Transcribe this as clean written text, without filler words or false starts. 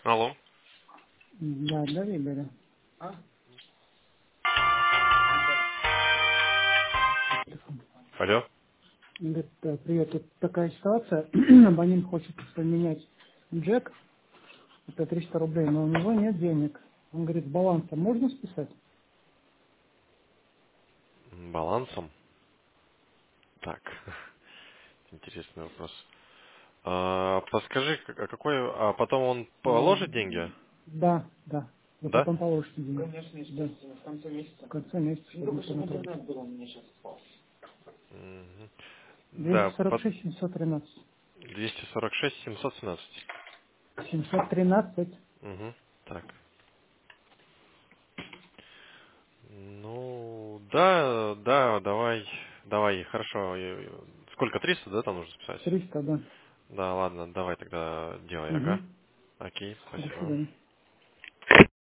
Алло. Да, да, Игоря. Телефон. Алло. Он говорит, привет, тут такая ситуация, абонент хочет поменять джек, это 300 рублей, но у него нет денег. Он говорит, с баланса можно списать? Балансом? Так, интересный вопрос. Подскажи, какой... А потом он Э, положит деньги? Да, да. Вы Да? потом положите деньги. Конечно, да. В конце месяца. В конце месяца. Ну, чтобы интернет был, он мне сейчас спал. Мгм. Да, под 246 713. 246 717. 713. Угу. Так. Ну, да, да, давай, хорошо. Сколько, 300, да, там нужно списать? 300, да. Да, ладно, давай тогда делай, Угу. ага. Окей, До спасибо. свидания.